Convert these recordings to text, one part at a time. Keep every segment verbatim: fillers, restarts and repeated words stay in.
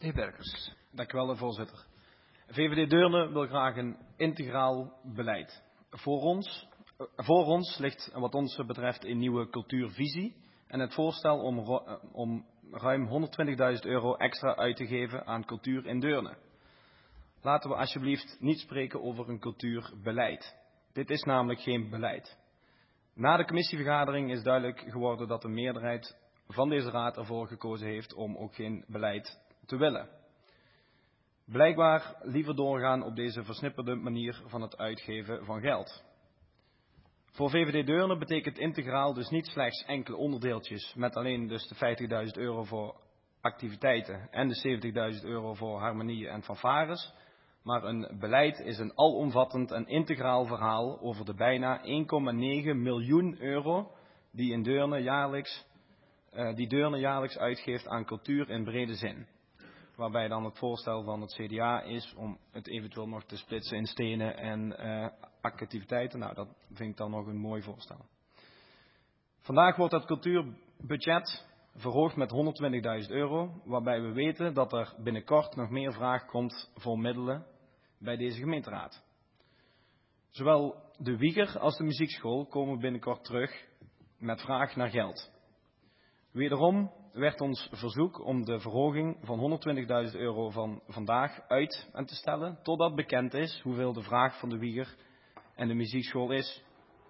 De heer Berkers. Dank u wel, voorzitter. V V D Deurne wil graag een integraal beleid. Voor ons, voor ons ligt wat ons betreft een nieuwe cultuurvisie en het voorstel om, om ruim honderdtwintigduizend euro extra uit te geven aan cultuur in Deurne. Laten we alsjeblieft niet spreken over een cultuurbeleid. Dit is namelijk geen beleid. Na de commissievergadering is duidelijk geworden dat de meerderheid van deze raad ervoor gekozen heeft om ook geen beleid te willen. Blijkbaar liever doorgaan op deze versnipperde manier van het uitgeven van geld. Voor V V D Deurne betekent integraal dus niet slechts enkele onderdeeltjes met alleen dus de vijftigduizend euro voor activiteiten en de zeventigduizend euro voor harmonieën en fanfares, maar een beleid is een alomvattend en integraal verhaal over de bijna één komma negen miljoen euro die, in Deurne jaarlijks, uh, die Deurne jaarlijks uitgeeft aan cultuur in brede zin. Waarbij dan het voorstel van het C D A is om het eventueel nog te splitsen in stenen en uh, activiteiten. Nou, dat vind ik dan nog een mooi voorstel. Vandaag wordt het cultuurbudget verhoogd met honderdtwintigduizend euro, waarbij we weten dat er binnenkort nog meer vraag komt voor middelen bij deze gemeenteraad. Zowel de Wieger als de muziekschool komen binnenkort terug met vraag naar geld. Wederom werd ons verzoek om de verhoging van honderdtwintigduizend euro van vandaag uit en te stellen, totdat bekend is hoeveel de vraag van de Wieger en de muziekschool is.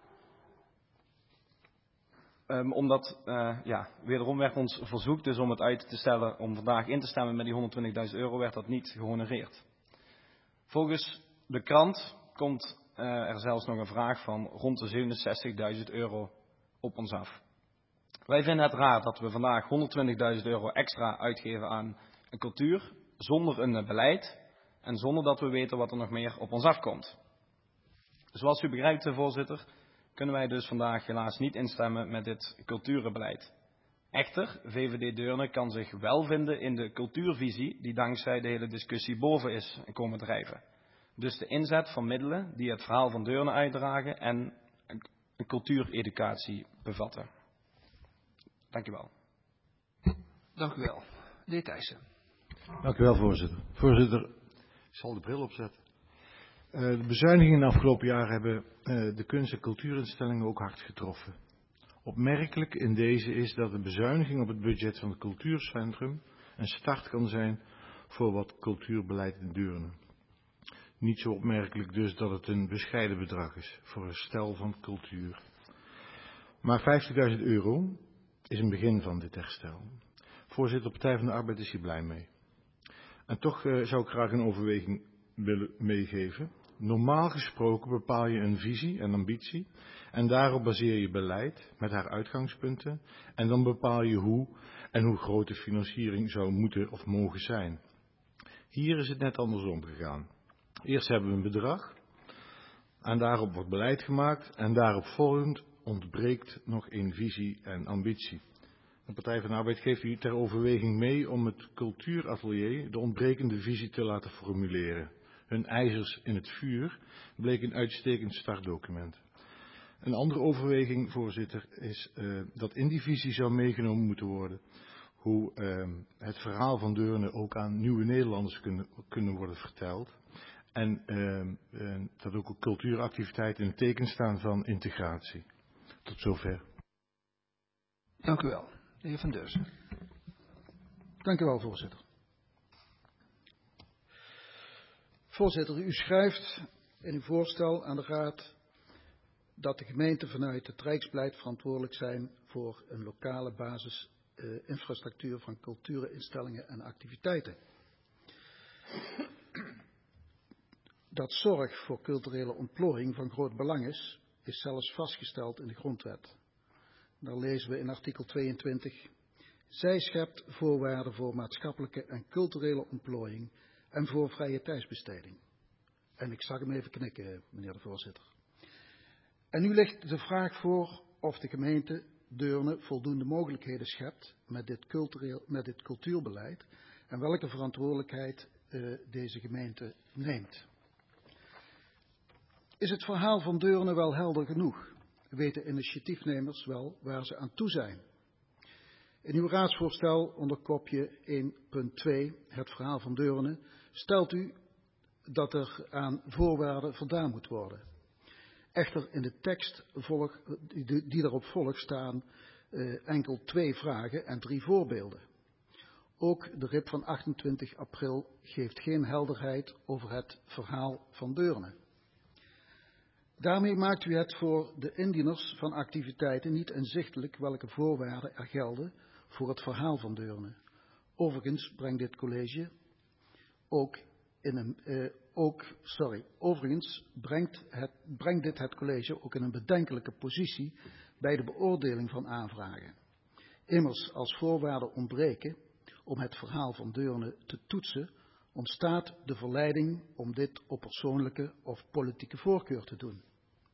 Um, omdat, uh, ja, wederom werd ons verzoek dus om het uit te stellen, om vandaag in te stemmen met die honderdtwintigduizend euro, werd dat niet gehonoreerd. Volgens de krant komt uh, er zelfs nog een vraag van rond de zevenenzestigduizend euro op ons af. Wij vinden het raar dat we vandaag honderdtwintigduizend euro extra uitgeven aan een cultuur, zonder een beleid en zonder dat we weten wat er nog meer op ons afkomt. Zoals u begrijpt, voorzitter, kunnen wij dus vandaag helaas niet instemmen met dit cultuurbeleid. Echter, V V D Deurne kan zich wel vinden in de cultuurvisie die dankzij de hele discussie boven is komen drijven. Dus de inzet van middelen die het verhaal van Deurne uitdragen en een cultuureducatie bevatten. Dank u wel. Dank u wel. De heer Thijssen. Dank u wel, voorzitter. Voorzitter, ik zal de bril opzetten. Uh, de bezuinigingen in de afgelopen jaren hebben uh, de kunst- en cultuurinstellingen ook hard getroffen. Opmerkelijk in deze is dat de bezuiniging op het budget van het cultuurcentrum een start kan zijn voor wat cultuurbeleid in Deurne. Niet zo opmerkelijk dus dat het een bescheiden bedrag is voor herstel van cultuur. Maar vijftigduizend euro is een begin van dit herstel. Voorzitter, de Partij van de Arbeid is hier blij mee. En toch uh, zou ik graag een overweging willen meegeven. Normaal gesproken bepaal je een visie en ambitie en daarop baseer je beleid met haar uitgangspunten en dan bepaal je hoe en hoe groot de financiering zou moeten of mogen zijn. Hier is het net andersom gegaan. Eerst hebben we een bedrag en daarop wordt beleid gemaakt en daarop volgend ontbreekt nog een visie en ambitie. De Partij van de Arbeid geeft u ter overweging mee om het cultuuratelier de ontbrekende visie te laten formuleren. Hun ijzers in het vuur bleek een uitstekend startdocument. Een andere overweging, voorzitter, is uh, dat in die visie zou meegenomen moeten worden hoe uh, het verhaal van Deurne ook aan nieuwe Nederlanders kunnen, kunnen worden verteld. En uh, uh, dat ook cultuuractiviteiten in het teken staan van integratie. Tot zover. Dank u wel. De heer Van Deurzen. Dank u wel, voorzitter. Voorzitter, u schrijft in uw voorstel aan de Raad dat de gemeenten vanuit het Rijksbeleid verantwoordelijk zijn voor een lokale basisinfrastructuur uh, van cultuurinstellingen en activiteiten. Dat zorg voor culturele ontplooiing van groot belang is, is zelfs vastgesteld in de grondwet. Daar lezen we in artikel tweeëntwintig. Zij schept voorwaarden voor maatschappelijke en culturele ontplooiing en voor vrije tijdsbesteding. En ik zag hem even knikken, meneer de voorzitter. En nu ligt de vraag voor of de gemeente Deurne voldoende mogelijkheden schept met dit, cultureel, met dit cultuurbeleid en welke verantwoordelijkheid uh, deze gemeente neemt. Is het verhaal van Deurne wel helder genoeg? Weten initiatiefnemers wel waar ze aan toe zijn? In uw raadsvoorstel onder kopje één punt twee, het verhaal van Deurne, stelt u dat er aan voorwaarden voldaan moet worden. Echter in de tekst volg, die, die daarop volgt staan uh, enkel twee vragen en drie voorbeelden. Ook de R I P van achtentwintig april geeft geen helderheid over het verhaal van Deurne. Daarmee maakt u het voor de indieners van activiteiten niet inzichtelijk welke voorwaarden er gelden voor het verhaal van Deurne. Overigens brengt dit college ook in een, uh, ook, sorry, overigens brengt, het, brengt dit het college ook in een bedenkelijke positie bij de beoordeling van aanvragen. Immers als voorwaarden ontbreken om het verhaal van Deurne te toetsen, ontstaat de verleiding om dit op persoonlijke of politieke voorkeur te doen.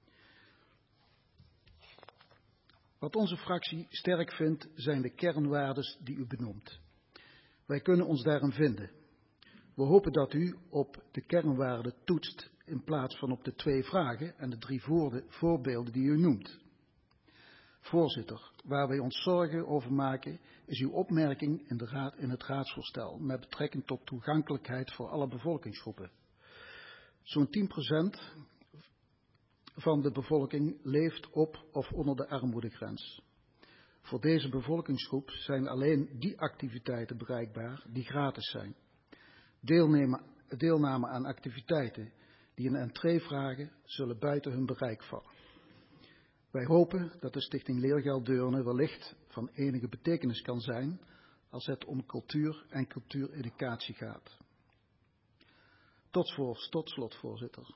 Wat onze fractie sterk vindt, zijn de kernwaardes die u benoemt. Wij kunnen ons daarin vinden. We hopen dat u op de kernwaarden toetst in plaats van op de twee vragen en de drie voorbeelden die u noemt. Voorzitter, waar wij ons zorgen over maken is uw opmerking in, de raad, in het raadsvoorstel met betrekking tot toegankelijkheid voor alle bevolkingsgroepen. Zo'n tien procent van de bevolking leeft op of onder de armoedegrens. Voor deze bevolkingsgroep zijn alleen die activiteiten bereikbaar die gratis zijn. Deelname, deelname aan activiteiten die een entree vragen, zullen buiten hun bereik vallen. Wij hopen dat de Stichting Leergeld Deurne wellicht van enige betekenis kan zijn als het om cultuur en cultuureducatie gaat. Tot, voor, tot slot, voorzitter.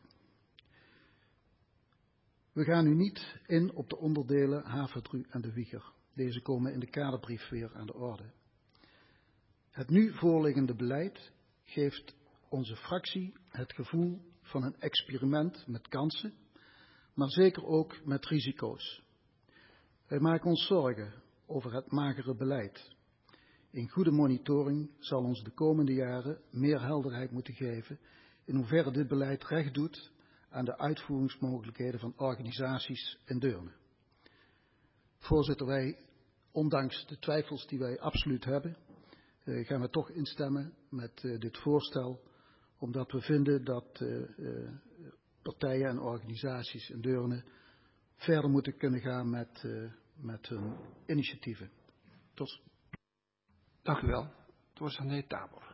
We gaan nu niet in op de onderdelen Haverdru en de Wieger. Deze komen in de kaderbrief weer aan de orde. Het nu voorliggende beleid geeft onze fractie het gevoel van een experiment met kansen, maar zeker ook met risico's. Wij maken ons zorgen over het magere beleid. Een goede monitoring zal ons de komende jaren meer helderheid moeten geven in hoeverre dit beleid recht doet aan de uitvoeringsmogelijkheden van organisaties in Deurne. Voorzitter, wij, ondanks de twijfels die wij absoluut hebben, uh, gaan we toch instemmen met uh, dit voorstel, omdat we vinden dat uh, uh, partijen en organisaties in Deurne verder moeten kunnen gaan met, uh, met hun initiatieven. Tot. Dank u wel. Voorzitter Tabor.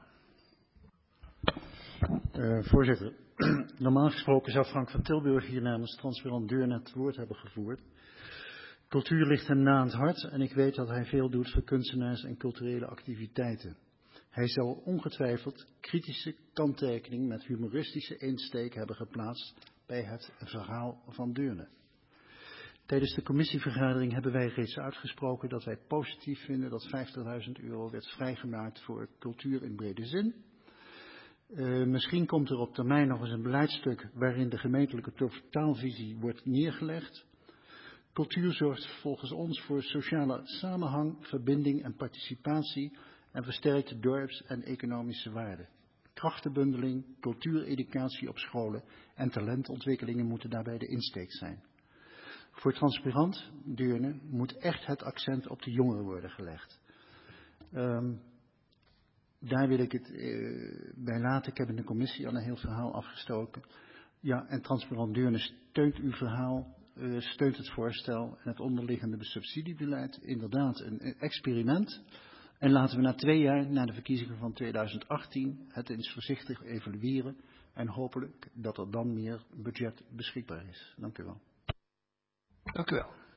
Uh, voorzitter, normaal gesproken zou Frank van Tilburg hier namens Transparant Deurne het woord hebben gevoerd. Cultuur ligt hem na aan het hart en ik weet dat hij veel doet voor kunstenaars en culturele activiteiten. Hij zal ongetwijfeld kritische kanttekening met humoristische insteek hebben geplaatst bij het verhaal van Deurne. Tijdens de commissievergadering hebben wij reeds uitgesproken dat wij positief vinden dat vijftigduizend euro werd vrijgemaakt voor cultuur in brede zin. Uh, misschien komt er op termijn nog eens een beleidstuk waarin de gemeentelijke totaalvisie wordt neergelegd. Cultuur zorgt volgens ons voor sociale samenhang, verbinding en participatie en versterkt de dorps- en economische waarden. Krachtenbundeling, cultuureducatie op scholen en talentontwikkelingen moeten daarbij de insteek zijn. Voor Transparant Deurne moet echt het accent op de jongeren worden gelegd. Um, daar wil ik het uh, bij laten. Ik heb in de commissie al een heel verhaal afgestoken. Ja, en Transparant Deurne steunt uw verhaal, uh, steunt het voorstel en het onderliggende subsidiebeleid. Inderdaad, een, een experiment. En laten we na twee jaar, na de verkiezingen van tweeduizend achttien, het eens voorzichtig evalueren. En hopelijk dat er dan meer budget beschikbaar is. Dank u wel. Dank u wel.